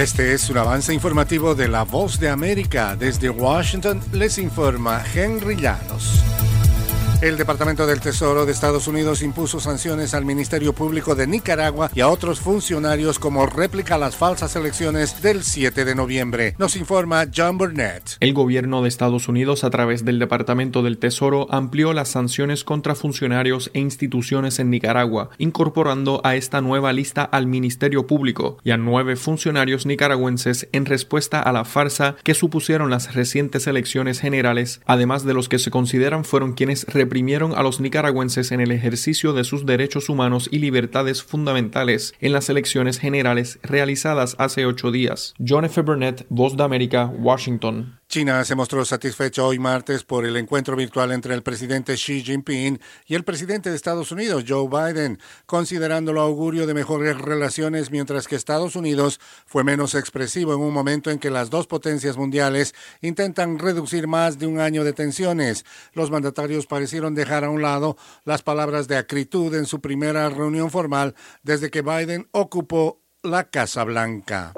Este es un avance informativo de La Voz de América. Desde Washington les informa Henry Llanos. El Departamento del Tesoro de Estados Unidos impuso sanciones al Ministerio Público de Nicaragua y a otros funcionarios como réplica a las falsas elecciones del 7 de noviembre. Nos informa John Burnett. El gobierno de Estados Unidos, a través del Departamento del Tesoro, amplió las sanciones contra funcionarios e instituciones en Nicaragua, incorporando a esta nueva lista al Ministerio Público y a 9 funcionarios nicaragüenses en respuesta a la farsa que supusieron las recientes elecciones generales, además de los que se consideran fueron quienes reprimieron a los nicaragüenses en el ejercicio de sus derechos humanos y libertades fundamentales en las elecciones generales realizadas hace 8 días. John F. Burnett, Voz de América, Washington. China se mostró satisfecha hoy martes por el encuentro virtual entre el presidente Xi Jinping y el presidente de Estados Unidos, Joe Biden, considerándolo augurio de mejores relaciones, mientras que Estados Unidos fue menos expresivo en un momento en que las dos potencias mundiales intentan reducir más de un año de tensiones. Los mandatarios parecieron dejar a un lado las palabras de acritud en su primera reunión formal desde que Biden ocupó la Casa Blanca.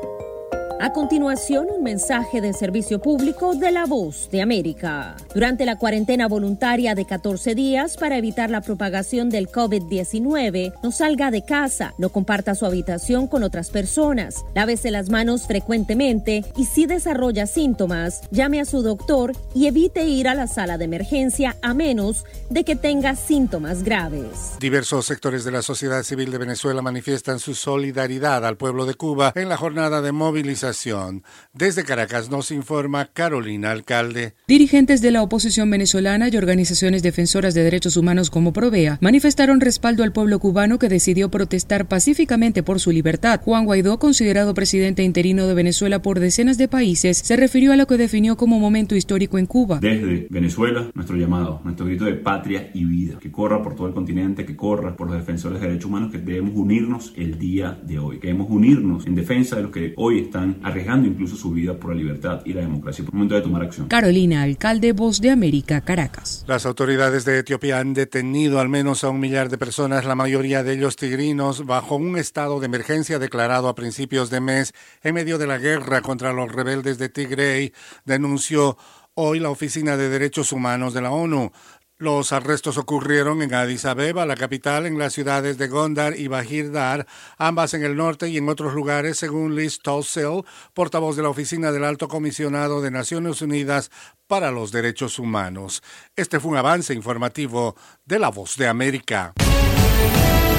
A continuación, un mensaje de servicio público de La Voz de América. Durante la cuarentena voluntaria de 14 días para evitar la propagación del COVID-19, no salga de casa, no comparta su habitación con otras personas, lávese las manos frecuentemente y si desarrolla síntomas, llame a su doctor y evite ir a la sala de emergencia a menos de que tenga síntomas graves. Diversos sectores de la sociedad civil de Venezuela manifiestan su solidaridad al pueblo de Cuba en la jornada de movilización. Desde Caracas nos informa Carolina Alcalde. Dirigentes de la oposición venezolana y organizaciones defensoras de derechos humanos como Provea manifestaron respaldo al pueblo cubano que decidió protestar pacíficamente por su libertad. Juan Guaidó, considerado presidente interino de Venezuela por decenas de países, se refirió a lo que definió como momento histórico en Cuba. Desde Venezuela, nuestro llamado, nuestro grito de patria y vida, que corra por todo el continente, que corra por los defensores de derechos humanos, que debemos unirnos el día de hoy, que debemos unirnos en defensa de los que hoy están arriesgando incluso su vida por la libertad y la democracia. Por el momento de tomar acción. Carolina Alcalde, Voz de América, Caracas. Las autoridades de Etiopía han detenido al menos a 1 millar de personas, la mayoría de ellos tigrinos, bajo un estado de emergencia declarado a principios de mes en medio de la guerra contra los rebeldes de Tigray, denunció hoy la Oficina de Derechos Humanos de la ONU. Los arrestos ocurrieron en Addis Abeba, la capital, en las ciudades de Gondar y Bahir Dar, ambas en el norte y en otros lugares, según Liz Throssell, portavoz de la Oficina del Alto Comisionado de Naciones Unidas para los Derechos Humanos. Este fue un avance informativo de La Voz de América.